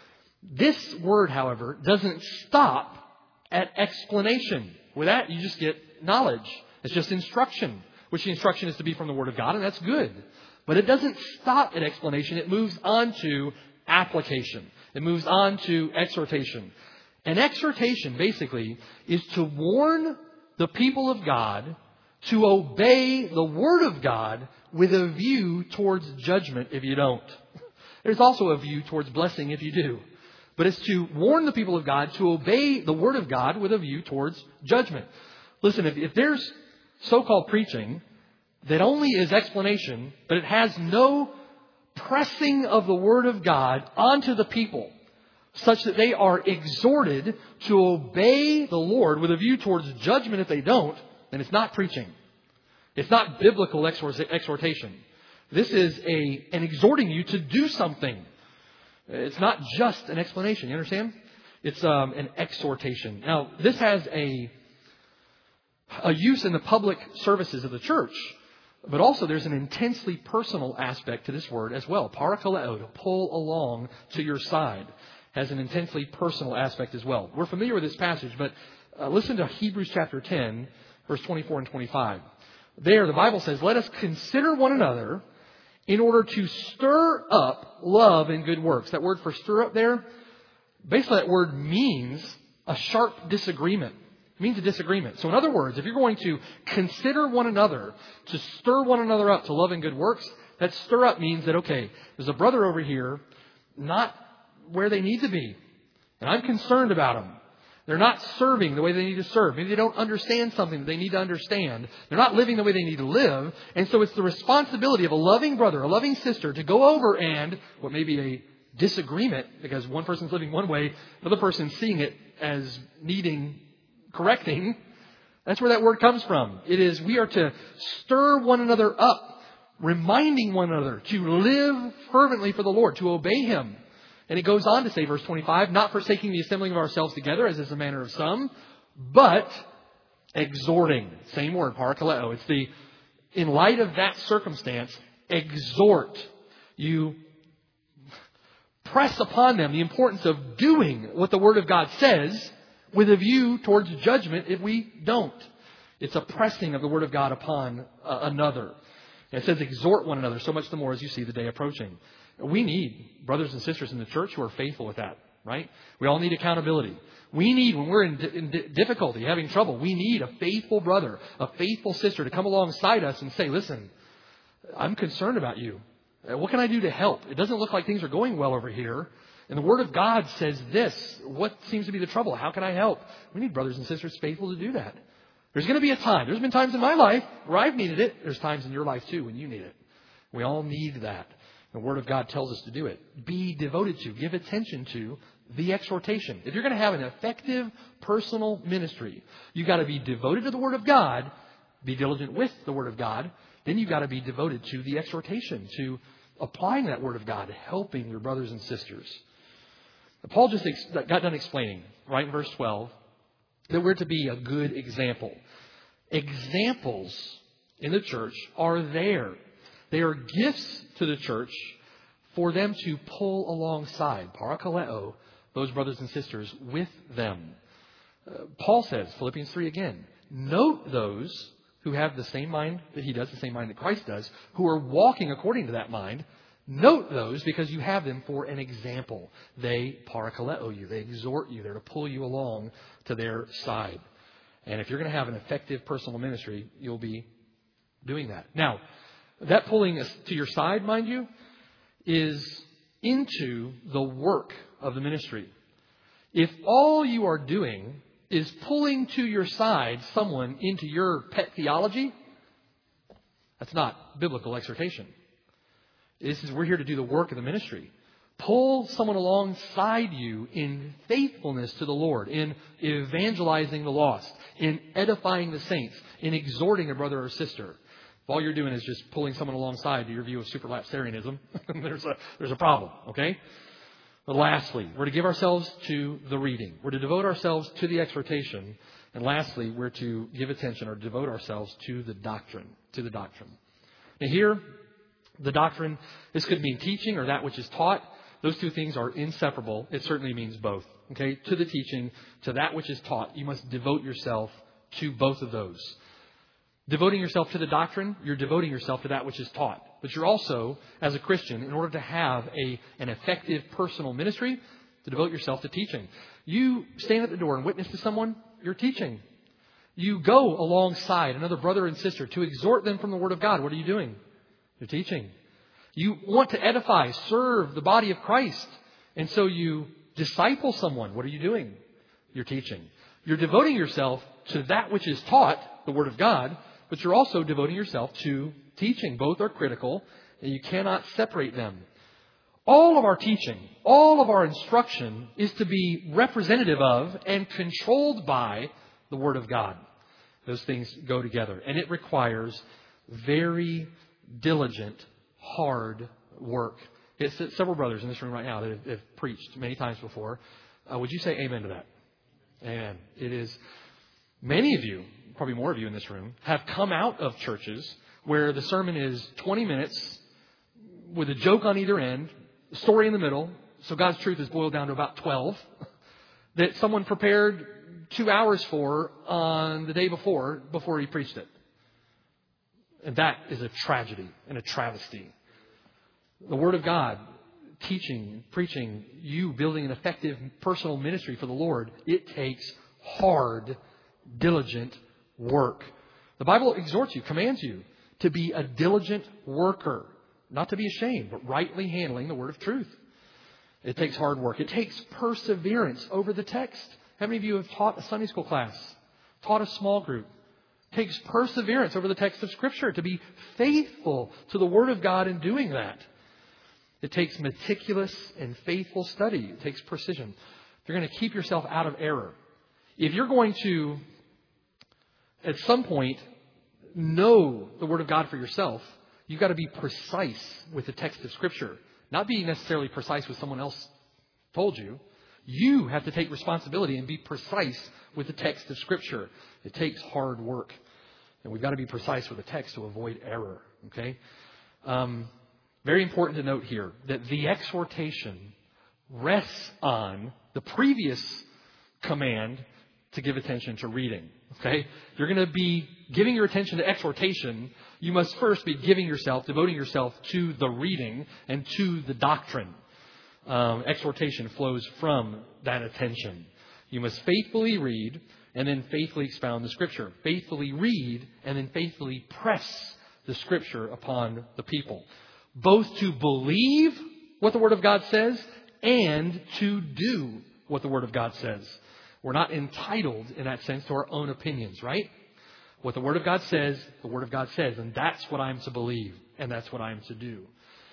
This word, however, doesn't stop at explanation. With that, you just get knowledge. It's just instruction, which the instruction is to be from the Word of God, and that's good. But it doesn't stop at explanation. It moves on to application. It moves on to exhortation. An exhortation, basically, is to warn the people of God to obey the Word of God with a view towards judgment if you don't. There's also a view towards blessing if you do. But it's to warn the people of God to obey the Word of God with a view towards judgment. Listen, if, if there's so-called preaching that only is explanation, but it has no pressing of the Word of God onto the people, such that they are exhorted to obey the Lord with a view towards judgment if they don't, then it's not preaching. It's not biblical exhortation. This is a an exhorting you to do something. It's not just an explanation. You understand? It's um, an exhortation. Now, this has a, a use in the public services of the church, but also there's an intensely personal aspect to this word as well. Parakaleo, to pull along to your side, has an intensely personal aspect as well. We're familiar with this passage, but uh, listen to Hebrews chapter ten, verse twenty-four and twenty-five. There, the Bible says, let us consider one another in order to stir up love and good works. That word for stir up there, basically that word means a sharp disagreement. It means a disagreement. So in other words, if you're going to consider one another, to stir one another up to love and good works, that stir up means that, okay, there's a brother over here, not where they need to be. And I'm concerned about them. They're not serving the way they need to serve. Maybe they don't understand something that they need to understand. They're not living the way they need to live. And so it's the responsibility of a loving brother, a loving sister, to go over and, what may be a disagreement, because one person's living one way, another person's seeing it as needing correcting. That's where that word comes from. It is, we are to stir one another up, reminding one another to live fervently for the Lord, to obey Him. And it goes on to say, verse twenty-five, not forsaking the assembling of ourselves together, as is the manner of some, but exhorting. Same word, parakaleo. It's the, in light of that circumstance, exhort. You press upon them the importance of doing what the Word of God says with a view towards judgment if we don't. It's a pressing of the Word of God upon uh, another. And it says exhort one another, so much the more as you see the day approaching. We need brothers and sisters in the church who are faithful with that, right? We all need accountability. We need, when we're in, in difficulty, having trouble, we need a faithful brother, a faithful sister to come alongside us and say, listen, I'm concerned about you. What can I do to help? It doesn't look like things are going well over here. And the Word of God says this. What seems to be the trouble? How can I help? We need brothers and sisters faithful to do that. There's going to be a time. There's been times in my life where I've needed it. There's times in your life too when you need it. We all need that. The Word of God tells us to do it. Be devoted to, give attention to the exhortation. If you're going to have an effective personal ministry, you've got to be devoted to the Word of God, be diligent with the Word of God. Then you've got to be devoted to the exhortation, to applying that Word of God, helping your brothers and sisters. Paul just ex- got done explaining, right in verse twelve, that we're to be a good example. Examples in the church are there. They are gifts to the church for them to pull alongside, parakaleo, those brothers and sisters with them. Uh, Paul says, Philippians three again, note those who have the same mind that he does, the same mind that Christ does, who are walking according to that mind. Note those because you have them for an example. They parakaleo you. They exhort you. They're to pull you along to their side. And if you're going to have an effective personal ministry, you'll be doing that. Now, that pulling to your side, mind you, is into the work of the ministry. If all you are doing is pulling to your side someone into your pet theology, that's not biblical exhortation. This is, we're here to do the work of the ministry. Pull someone alongside you in faithfulness to the Lord, in evangelizing the lost, in edifying the saints, in exhorting a brother or sister. If all you're doing is just pulling someone alongside to your view of superlapsarianism, there's a there's a problem, okay? But lastly, we're to give ourselves to the reading. We're to devote ourselves to the exhortation. And lastly, we're to give attention or devote ourselves to the doctrine, to the doctrine. Now here, the doctrine, this could mean teaching or that which is taught. Those two things are inseparable. It certainly means both. Okay, to the teaching, to that which is taught. You must devote yourself to both of those. Devoting yourself to the doctrine, you're devoting yourself to that which is taught. But you're also, as a Christian, in order to have a an effective personal ministry, to devote yourself to teaching. You stand at the door and witness to someone, you're teaching. You go alongside another brother and sister to exhort them from the Word of God. What are you doing? You're teaching. You want to edify, serve the body of Christ. And so you disciple someone. What are you doing? You're teaching. You're devoting yourself to that which is taught, the Word of God, but you're also devoting yourself to teaching. Both are critical, and you cannot separate them. All of our teaching, all of our instruction is to be representative of and controlled by the Word of God. Those things go together, and it requires very diligent, hard work. It's several brothers in this room right now that have, have preached many times before. Uh, would you say amen to that? Amen. It is, many of you, probably more of you in this room, have come out of churches where the sermon is twenty minutes with a joke on either end, a story in the middle. So God's truth is boiled down to about twelve that someone prepared two hours for on the day before, before he preached it. And that is a tragedy and a travesty. The Word of God, teaching, preaching, you building an effective personal ministry for the Lord, it takes hard, diligent work. The Bible exhorts you, commands you to be a diligent worker, not to be ashamed, but rightly handling the word of truth. It takes hard work. It takes perseverance over the text. How many of you have taught a Sunday school class, taught a small group? It takes perseverance over the text of Scripture to be faithful to the Word of God in doing that. It takes meticulous and faithful study. It takes precision. If you're going to keep yourself out of error, if you're going to, at some point, know the Word of God for yourself, you've got to be precise with the text of Scripture. Not being necessarily precise with someone else told you. You have to take responsibility and be precise with the text of Scripture. It takes hard work. And we've got to be precise with the text to avoid error. Okay? Um, very important to note here that the exhortation rests on the previous command to give attention to reading. Okay? If you're going to be giving your attention to exhortation, you must first be giving yourself, devoting yourself to the reading and to the doctrine. Um, exhortation flows from that attention. You must faithfully read and then faithfully expound the Scripture. Faithfully read and then faithfully press the Scripture upon the people. Both to believe what the Word of God says and to do what the Word of God says. We're not entitled in that sense to our own opinions, right? What the Word of God says, the Word of God says, and that's what I'm to believe. and that's what I am to do.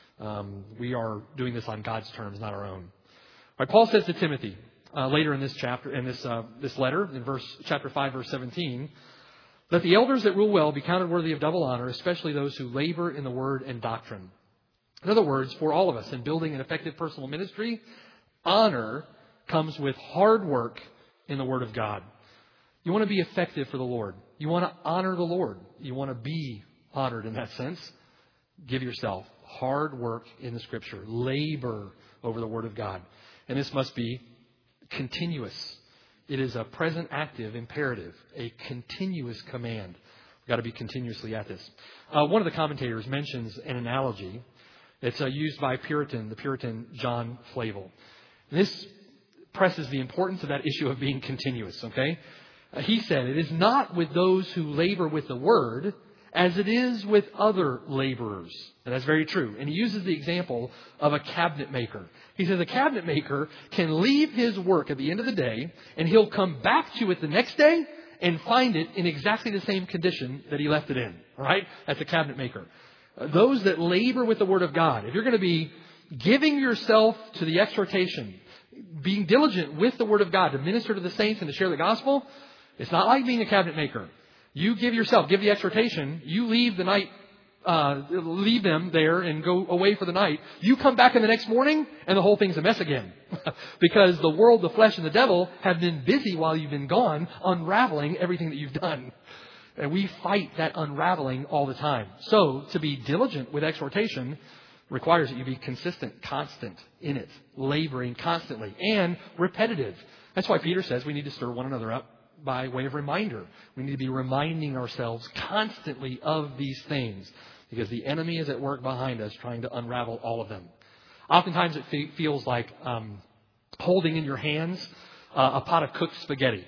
Um, we are doing this on God's terms, not our own. All right, Paul says to Timothy uh, later in this chapter, in this uh, this letter, in verse chapter five, verse seventeen, let the elders that rule well be counted worthy of double honor, especially those who labor in the word and doctrine. In other words, for all of us in building an effective personal ministry, honor comes with hard work in the Word of God. You want to be effective for the Lord. You want to honor the Lord. You want to be honored in that sense. Give yourself hard work in the Scripture. Labor over the Word of God. And this must be continuous. It is a present active imperative, a continuous command. We've got to be continuously at this. Uh, one of the commentators mentions an analogy. It's uh, used by Puritan, the Puritan John Flavel. This presses the importance of that issue of being continuous, okay? Uh, he said, it is not with those who labor with the word as it is with other laborers. And that's very true. And he uses the example of a cabinet maker. He says a cabinet maker can leave his work at the end of the day and he'll come back to it the next day and find it in exactly the same condition that he left it in. All right? That's a cabinet maker. Uh, those that labor with the Word of God, if you're going to be giving yourself to the exhortation, being diligent with the Word of God to minister to the saints and to share the gospel, it's not like being a cabinet maker. You give yourself, give the exhortation, you leave the night, uh, leave them there and go away for the night. You come back in the next morning and the whole thing's a mess again. Because the world, the flesh, and the devil have been busy while you've been gone unraveling everything that you've done. And we fight that unraveling all the time. So to be diligent with exhortation requires that you be consistent, constant in it, laboring constantly, and repetitive. That's why Peter says we need to stir one another up by way of reminder. We need to be reminding ourselves constantly of these things because the enemy is at work behind us trying to unravel all of them. Oftentimes it fe- feels like um, holding in your hands uh, a pot of cooked spaghetti.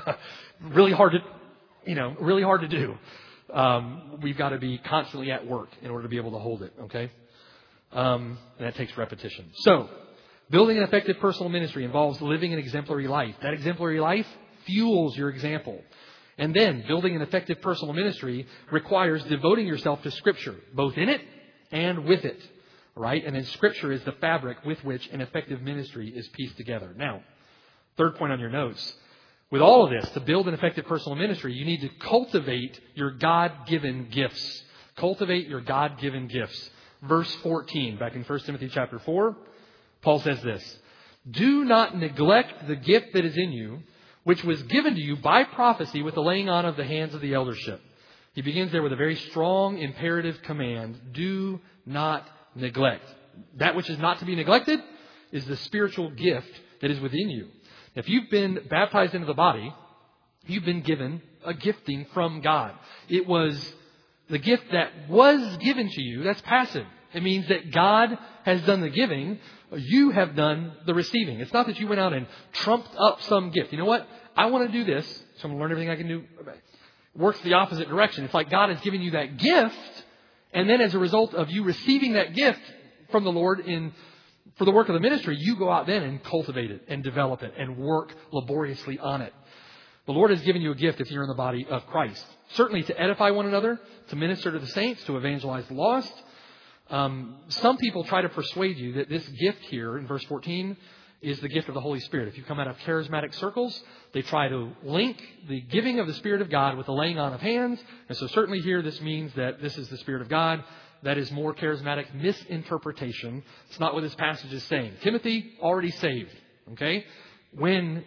Really hard to, you know, really hard to do. Um, we've got to be constantly at work in order to be able to hold it, okay? Um, and that takes repetition. So, building an effective personal ministry involves living an exemplary life. That exemplary life fuels your example. And then, building an effective personal ministry requires devoting yourself to Scripture, both in it and with it. Right? And then Scripture is the fabric with which an effective ministry is pieced together. Now, third point on your notes. With all of this, to build an effective personal ministry, you need to cultivate your God-given gifts. Cultivate your God-given gifts. Verse fourteen, back in First Timothy chapter four, Paul says this, do not neglect the gift that is in you, which was given to you by prophecy with the laying on of the hands of the eldership. He begins there with a very strong imperative command. Do not neglect. That which is not to be neglected is the spiritual gift that is within you. If you've been baptized into the body, you've been given a gifting from God. It was the gift that was given to you. That's passive. It means that God has done the giving. You have done the receiving. It's not that you went out and trumped up some gift. You know what? I want to do this, so I'm going to learn everything I can do. It works the opposite direction. It's like God has given you that gift, and then as a result of you receiving that gift from the Lord in for the work of the ministry, you go out then and cultivate it and develop it and work laboriously on it. The Lord has given you a gift if you're in the body of Christ. Certainly to edify one another, to minister to the saints, to evangelize the lost. Um, some people try to persuade you that this gift here in verse fourteen is the gift of the Holy Spirit. If you come out of charismatic circles, they try to link the giving of the Spirit of God with the laying on of hands. And so certainly here this means that this is the Spirit of God. That is more charismatic misinterpretation. It's not what this passage is saying. Timothy already saved, okay, when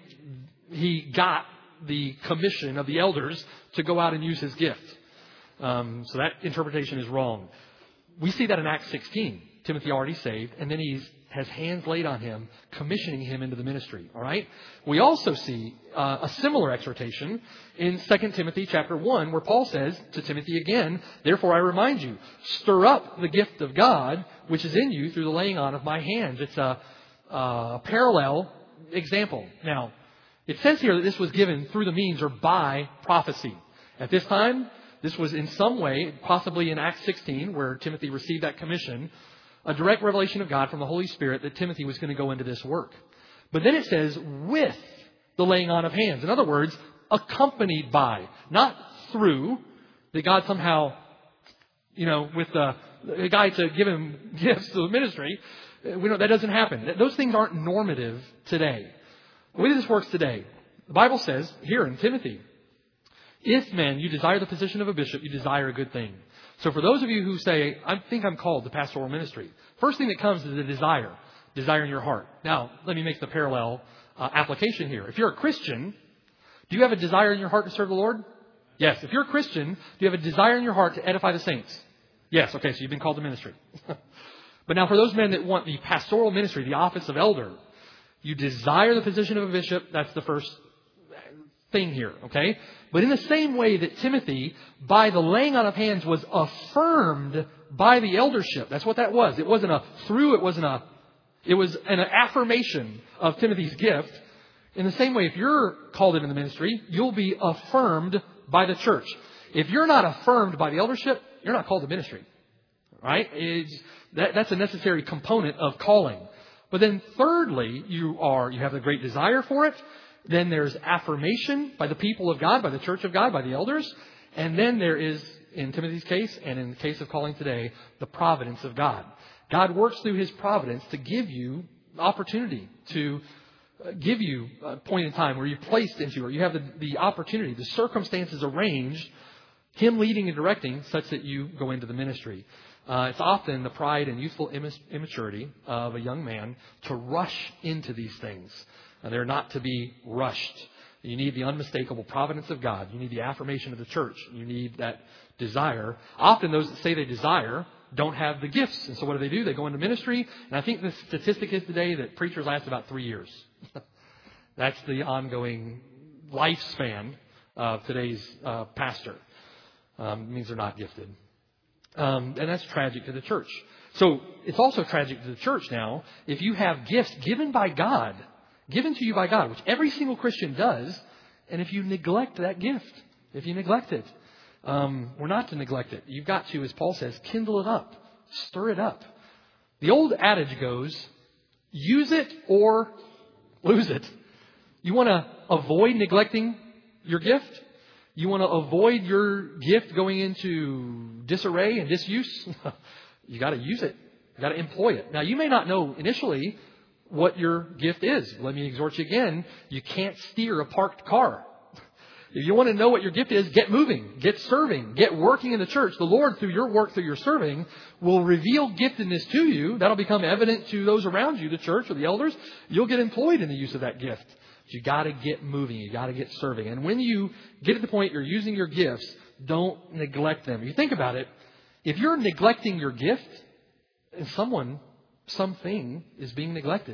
he got the commission of the elders to go out and use his gift. Um, so that interpretation is wrong. We see that in Acts sixteen. Timothy already saved, and then he has hands laid on him, commissioning him into the ministry. All right. We also see uh, a similar exhortation in Second Timothy chapter one, where Paul says to Timothy again, therefore I remind you, stir up the gift of God which is in you through the laying on of my hands. It's a, a parallel example. Now, it says here that this was given through the means or by prophecy. At this time, this was in some way, possibly in Acts sixteen, where Timothy received that commission, a direct revelation of God from the Holy Spirit that Timothy was going to go into this work. But then it says, with the laying on of hands. In other words, accompanied by, not through, that God somehow, you know, with the a guy to give him gifts to the ministry. We know that doesn't happen. Those things aren't normative today. The way this works today, the Bible says here in Timothy, if men, you desire the position of a bishop, you desire a good thing. So for those of you who say, I think I'm called to pastoral ministry, first thing that comes is a desire, desire in your heart. Now, let me make the parallel uh, application here. If you're a Christian, do you have a desire in your heart to serve the Lord? Yes. If you're a Christian, do you have a desire in your heart to edify the saints? Yes. Okay, so you've been called to ministry. But now for those men that want the pastoral ministry, the office of elder, you desire the position of a bishop. That's the first thing here, okay? But in the same way that Timothy, by the laying on of hands, was affirmed by the eldership. That's what that was. It wasn't a through, it wasn't a, it was an affirmation of Timothy's gift. In the same way, if you're called into the ministry, you'll be affirmed by the church. If you're not affirmed by the eldership, you're not called to ministry, right? It's, that, that's a necessary component of calling. But then thirdly, you are, you have a great desire for it. Then there's affirmation by the people of God, by the church of God, by the elders. And then there is, in Timothy's case, and in the case of calling today, the providence of God. God works through His providence to give you opportunity, to give you a point in time where you're placed into, or you have the, the opportunity, the circumstances arranged, Him leading and directing such that you go into the ministry. Uh, it's often the pride and youthful immaturity of a young man to rush into these things. And they're not to be rushed. You need the unmistakable providence of God. You need the affirmation of the church. You need that desire. Often those that say they desire don't have the gifts. And so what do they do? They go into ministry. And I think the statistic is today that preachers last about three years. That's the ongoing lifespan of today's uh, pastor. Um, it means they're not gifted. Um, and that's tragic to the church. So it's also tragic to the church now if you have gifts given by God, given to you by God, which every single Christian does, and if you neglect that gift, if you neglect it, um, we're not to neglect it. You've got to, as Paul says, kindle it up, stir it up. The old adage goes, use it or lose it. You want to avoid neglecting your gift? You want to avoid your gift going into disarray and disuse? You got to use it. You got to employ it. Now, you may not know initially what your gift is. Let me exhort you again. You can't steer a parked car. If you want to know what your gift is, get moving, get serving, get working in the church. The Lord, through your work, through your serving, will reveal giftedness to you. That'll become evident to those around you, the church or the elders. You'll get employed in the use of that gift. But you got to get moving. You got to get serving. And when you get to the point you're using your gifts, don't neglect them. You think about it. If you're neglecting your gift, and someone, something is being neglected.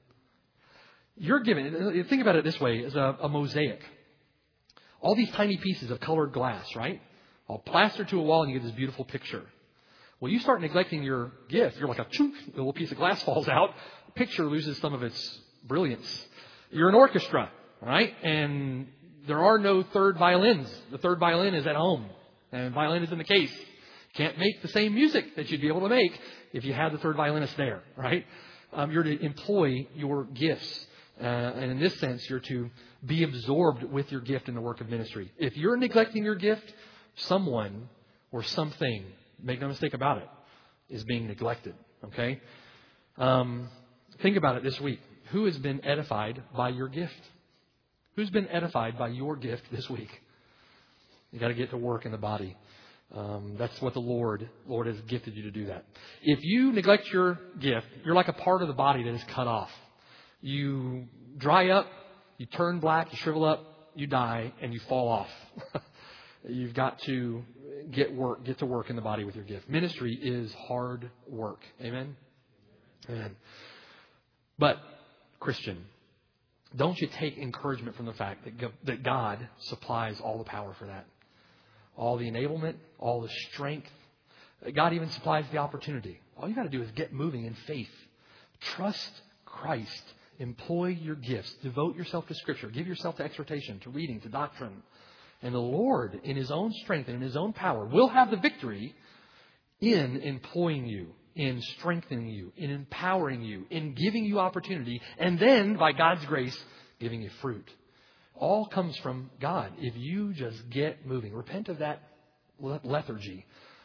You're given, think about it this way, as a, a mosaic. All these tiny pieces of colored glass, right? All plastered to a wall and you get this beautiful picture. Well, you start neglecting your gift. You're like a chunk, a little piece of glass falls out. The picture loses some of its brilliance. You're an orchestra, right? And there are no third violins. The third violin is at home. And violin is in the case. You can't make the same music that you'd be able to make if you had the third violinist there, right? Um, you're to employ your gifts. Uh, and in this sense, you're to be absorbed with your gift in the work of ministry. If you're neglecting your gift, someone or something, make no mistake about it, is being neglected. Okay? Um, think about it this week. Who has been edified by your gift? Who's been edified by your gift this week? You got to get to work in the body. Um, that's what the Lord, Lord has gifted you to do that. If you neglect your gift, you're like a part of the body that is cut off. You dry up, you turn black, you shrivel up, you die, and you fall off. You've got to get work, get to work in the body with your gift. Ministry is hard work. Amen? Amen. But, Christian, don't you take encouragement from the fact that that God supplies all the power for that. All the enablement, all the strength. God even supplies the opportunity. All you got to do is get moving in faith. Trust Christ. Employ your gifts. Devote yourself to Scripture. Give yourself to exhortation, to reading, to doctrine. And the Lord, in His own strength and in His own power, will have the victory in employing you, in strengthening you, in empowering you, in giving you opportunity, and then, by God's grace, giving you fruit. All comes from God if you just get moving. Repent of that lethargy.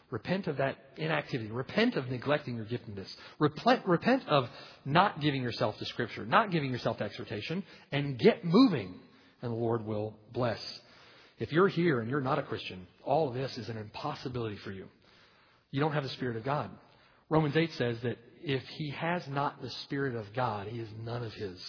Repent of that inactivity. Repent of neglecting your giftedness. Repent, repent of not giving yourself to Scripture, not giving yourself to exhortation, and get moving, and the Lord will bless. If you're here and you're not a Christian, all of this is an impossibility for you. You don't have the Spirit of God. Romans eight says that if he has not the Spirit of God, he is none of his.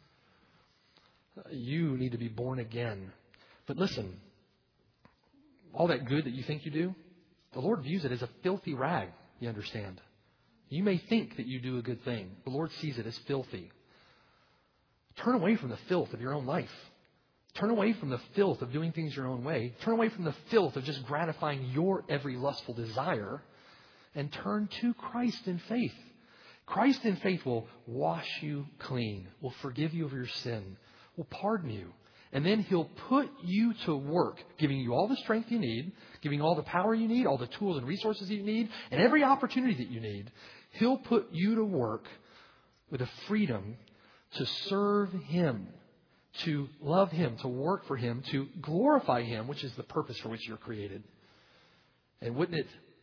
You need to be born again. But listen, all that good that you think you do, the Lord views it as a filthy rag, you understand. You may think that you do a good thing. The Lord sees it as filthy. Turn away from the filth of your own life. Turn away from the filth of doing things your own way. Turn away from the filth of just gratifying your every lustful desire. And turn to Christ in faith. Christ in faith will wash you clean, will forgive you of your sin, will pardon you. And then He'll put you to work, giving you all the strength you need, giving all the power you need, all the tools and resources you need, and every opportunity that you need. He'll put you to work with a freedom to serve Him, to love Him, to work for Him, to glorify Him, which is the purpose for which you're created. And wouldn't it...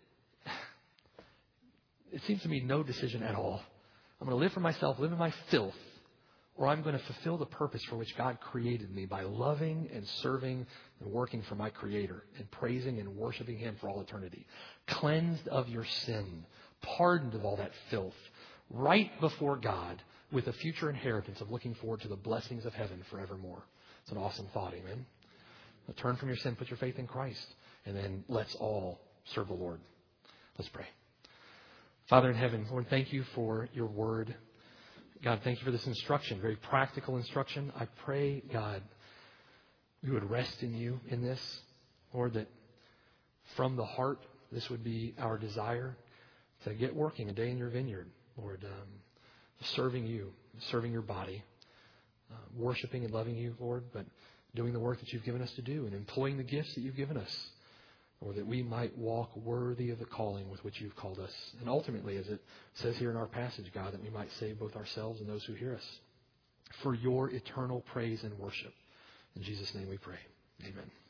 It seems to me no decision at all. I'm going to live for myself, live in my filth, or I'm going to fulfill the purpose for which God created me by loving and serving and working for my Creator and praising and worshiping Him for all eternity. Cleansed of your sin, pardoned of all that filth, right before God with a future inheritance of looking forward to the blessings of heaven forevermore. It's an awesome thought, amen? Now turn from your sin, put your faith in Christ, and then let's all serve the Lord. Let's pray. Father in heaven, Lord, thank you for your word. God, thank you for this instruction, very practical instruction. I pray, God, we would rest in you in this. Lord, that from the heart, this would be our desire to get working a day in your vineyard. Lord, um, serving you, serving your body, uh, worshiping and loving you, Lord, but doing the work that you've given us to do and employing the gifts that you've given us. Or that we might walk worthy of the calling with which you've called us. And ultimately, as it says here in our passage, God, that we might save both ourselves and those who hear us for your eternal praise and worship. In Jesus' name we pray. Amen.